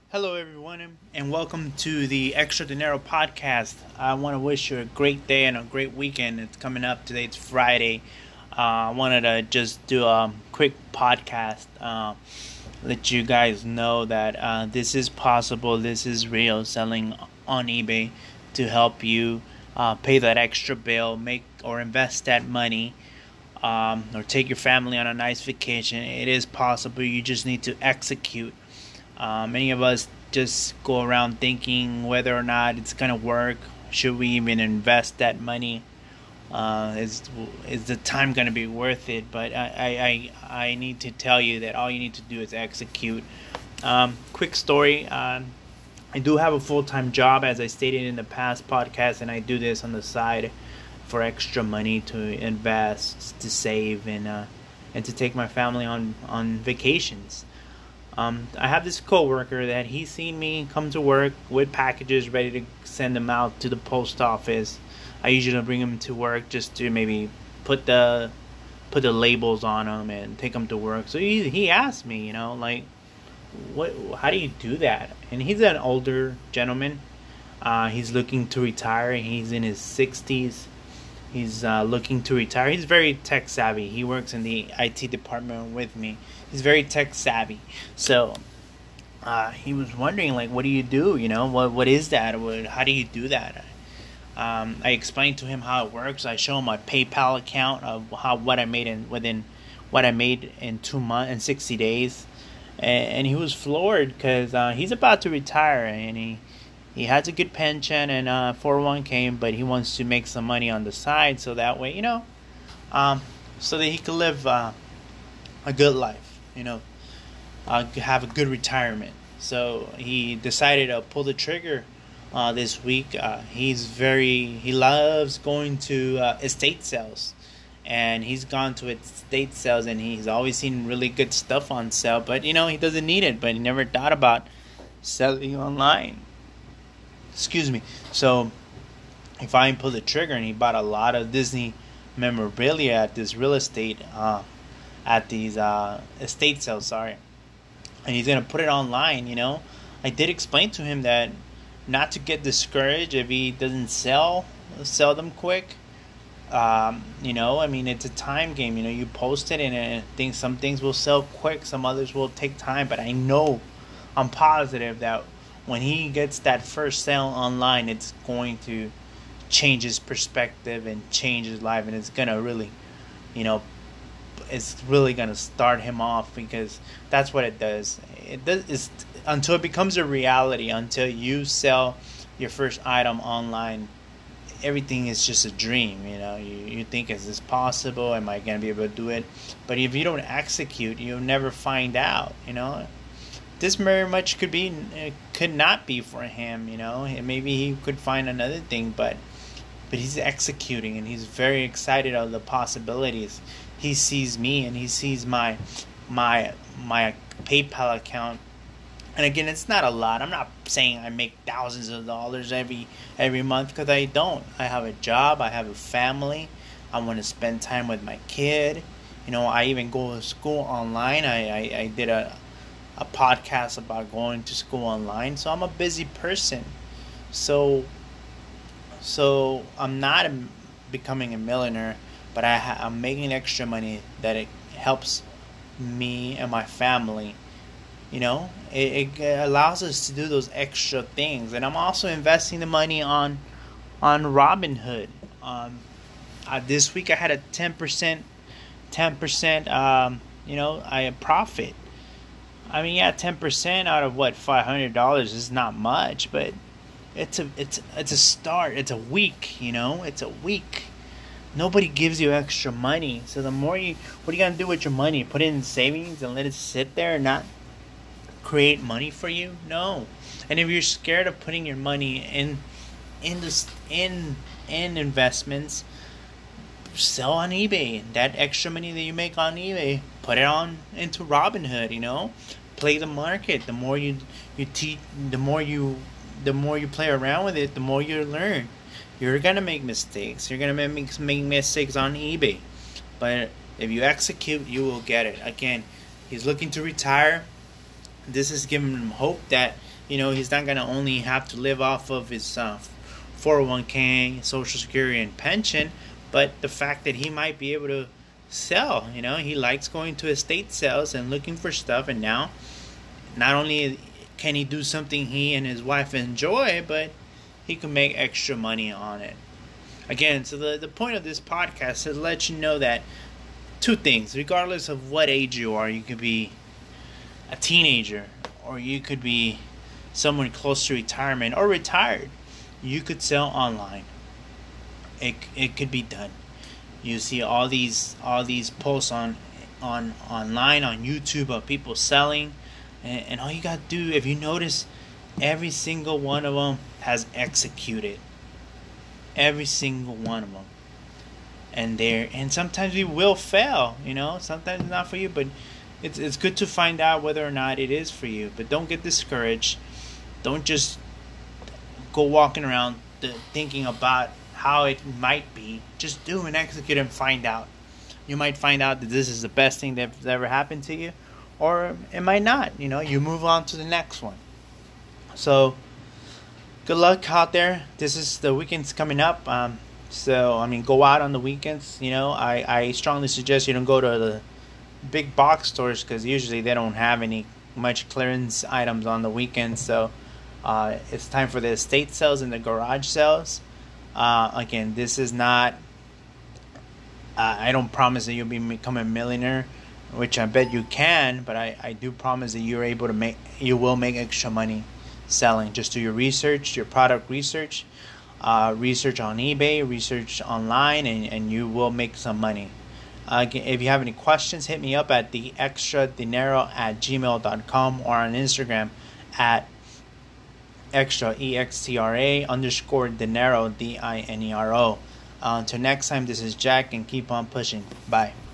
Hello, everyone, and welcome to the Extra Dinero podcast. I want to wish you a great day and a great weekend. It's coming up. Today it's Friday. I wanted to just do a quick podcast, let you guys know that this is possible. This is real. Selling on eBay to help you pay that extra bill, make or invest that money, or take your family on a nice vacation. It is possible. You just need to execute. Many of us just go around thinking whether or not it's gonna work. Should we even invest that money? Is the time gonna be worth it? But I need to tell you that all you need to do is execute. Quick story. I do have a full-time job, as I stated in the past podcast, and I do this on the side for extra money to invest, to save, and to take my family on vacations. I have this coworker that he's seen me come to work with packages ready to send them out to the post office. I usually bring them to work just to maybe put the labels on them and take them to work. So he asked me, like, how do you do that? And he's an older gentleman. He's looking to retire. He's in his 60s. He's looking to retire. He's very tech savvy. He works in the IT department with me. He's very tech savvy. So he was wondering, like, what do you do? What is that? How do you do that? I explained to him how it works. I show him my PayPal account of what I made in 2 months and 60 days, and he was floored because he's about to retire and he has a good pension and 401k, but he wants to make some money on the side so that way, so that he can live a good life, have a good retirement. So he decided to pull the trigger this week. He loves going to estate sales, and he's gone to estate sales, and he's always seen really good stuff on sale. But he doesn't need it. But he never thought about selling online. Excuse me. So he finally pulled the trigger, and he bought a lot of Disney memorabilia at this real estate, at these estate sales. Sorry, and he's gonna put it online. I did explain to him that not to get discouraged if he doesn't sell them quick. It's a time game. You post it, and some things will sell quick, some others will take time. But I'm positive that when he gets that first sale online, it's going to change his perspective and change his life, and it's gonna really, it's really gonna start him off, because that's what it does. It's until it becomes a reality, until you sell your first item online, everything is just a dream. You think, is this possible? Am I gonna be able to do it? But if you don't execute, you'll never find out. This very much could not be for him. Maybe he could find another thing, but he's executing, and he's very excited of the possibilities. He sees me, and he sees my PayPal account. And again, it's not a lot. I'm not saying I make thousands of dollars every month, because I don't. I have a job. I have a family. I want to spend time with my kid. I even go to school online. I did a podcast about going to school online. So I'm a busy person. So I'm not becoming a millionaire, but I'm making extra money that it helps me and my family. It allows us to do those extra things. And I'm also investing the money on Robinhood. This week I had a 10% I profit. 10% out of $500 is not much, but it's a start. It's a week. It's a week. Nobody gives you extra money. So what are you gonna do with your money? Put it in savings and let it sit there and not create money for you? No. And if you're scared of putting your money in investments, sell on eBay. That extra money that you make on eBay, put it on into Robinhood. Play the market. The more you teach, the more you play around with it, the more you learn. You're gonna make mistakes. You're gonna make mistakes on eBay, but if you execute, you will get it. Again, he's looking to retire. This is giving him hope that he's not going to only have to live off of his 401k, Social Security, and pension, but the fact that he might be able to sell. He likes going to estate sales and looking for stuff, and now not only can he do something he and his wife enjoy, but he can make extra money on it. Again, so the point of this podcast is to let you know that two things, regardless of what age you are, you could be a teenager, or you could be someone close to retirement or retired. You could sell online. It could be done. You see all these posts on online on YouTube of people selling, and all you gotta do, if you notice, every single one of them has executed. Every single one of them. And sometimes we will fail, sometimes it's not for you, but it's good to find out whether or not it is for you. But don't get discouraged. Don't just go walking around thinking about how it might be. Just do and execute and find out. You might find out that this is the best thing that's ever happened to you, or it might not. You move on to the next one. So good luck out there. This is the weekend's coming up. Go out on the weekends. I strongly suggest you don't go to the big box stores, because usually they don't have any much clearance items on the weekends. So it's time for the estate sales and the garage sales. Again, this is not, I don't promise that you'll become a millionaire, which I bet you can, but I do promise that you will make extra money selling. Just do your research, your product research, research on eBay, research online, and you will make some money. If you have any questions, hit me up at theextradinero@gmail.com or on Instagram at extra _dinero DINERO. Until next time, this is Jack, and keep on pushing. Bye.